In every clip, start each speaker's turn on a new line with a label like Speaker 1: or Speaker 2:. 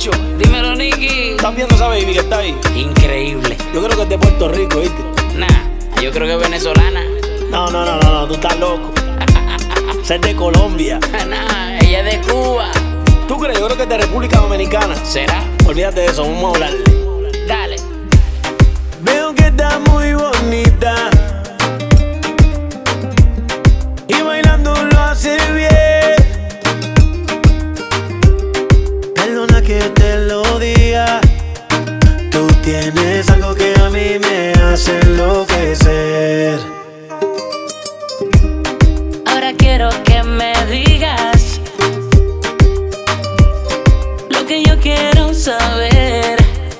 Speaker 1: Nacho,
Speaker 2: Dímelo, Nicky.
Speaker 1: ¿estás viendo esa baby que está ahí?
Speaker 2: Increíble.
Speaker 1: Yo creo que es de Puerto Rico, ¿viste?
Speaker 2: Nah, yo creo que es venezolana.
Speaker 1: No, tú estás loco. Esa es de Colombia.
Speaker 2: Nah, ella es de Cuba.
Speaker 1: ¿Tú crees? Yo creo que es de República Dominicana.
Speaker 2: ¿Será?
Speaker 1: Olvídate de eso, vamos a hablarle.
Speaker 2: Dale.
Speaker 1: Veo que está muy bonita y bailando lo hace bien. Perdona que te lo diga, tú tienes algo que a mí me hace enloquecer.
Speaker 2: Ahora quiero que me digas lo que yo quiero saber.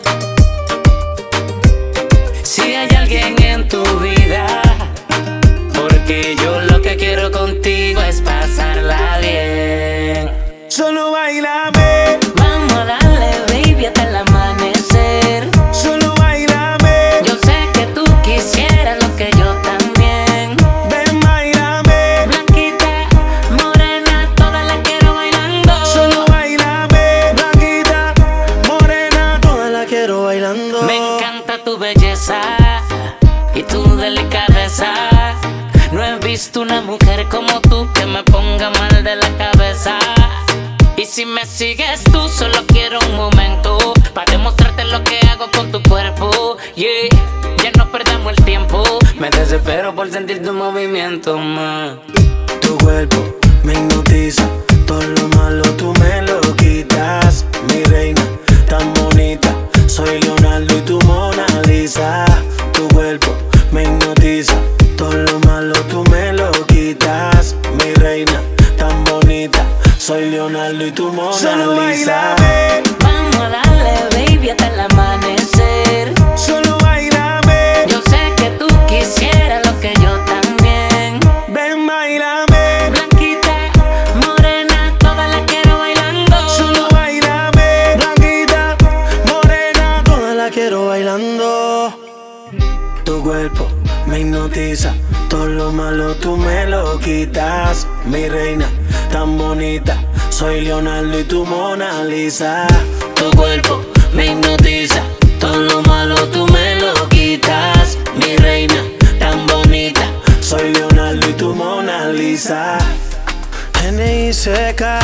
Speaker 2: Si hay alguien en tu vida, porque yo lo que quiero contigo es pasarla bien.
Speaker 1: Solo bailame,
Speaker 2: Vamos a darle, baby, hasta el amanecer.
Speaker 1: solo bailame,
Speaker 2: Yo sé que tú quisieras lo que yo también.
Speaker 1: ven bailame,
Speaker 2: Blanquita, morena, toda la quiero bailando.
Speaker 1: solo bailame, blanquita, morena, toda la quiero bailando.
Speaker 2: Me encanta tu belleza y tu delicadeza. No he visto una mujer como tú que me ponga mal de la cabeza. Y si me sigues tú, solo quiero un momento para demostrarte lo que hago con tu cuerpo. Yeah, ya no perdamos el tiempo. Me desespero por sentir tu movimiento, ma.
Speaker 1: Tu cuerpo me hipnotiza, todo lo malo tú me lo quitas. Mi reina, tan bonita, soy Leonardo y tu Mona Lisa. Tu cuerpo me hipnotiza, todo lo malo tú me lo quitas. Mi reina, tan bonita, soy Leonardo y tu Mona Lisa.
Speaker 2: Vamos a darle, baby, hasta el amanecer.
Speaker 1: Solo bailame,
Speaker 2: Yo sé que tú quisieras lo que yo también.
Speaker 1: ven bailame,
Speaker 2: Blanquita, morena, toda la quiero bailando.
Speaker 1: solo bailame, blanquita, morena, toda la quiero bailando. Tu cuerpo me hipnotiza, todo lo malo tú me lo quitas. Mi reina, tan bonita, soy Leonardo y tu Mona Lisa.
Speaker 2: Tu cuerpo me hipnotiza, todo lo malo tú me lo quitas. Mi reina, tan bonita.
Speaker 1: Soy Leonardo y tu Mona Lisa. N.I.C.K.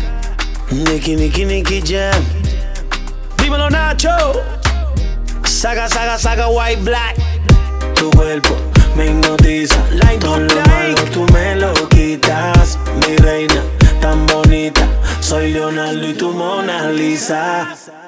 Speaker 1: Nicky Jam. Dímelo, Nacho. Saga, white, black. Tu cuerpo me hipnotiza, todo lo malo tú me lo quitas. Mi reina, tan bonita, soy Leonardo y tu Mona Lisa.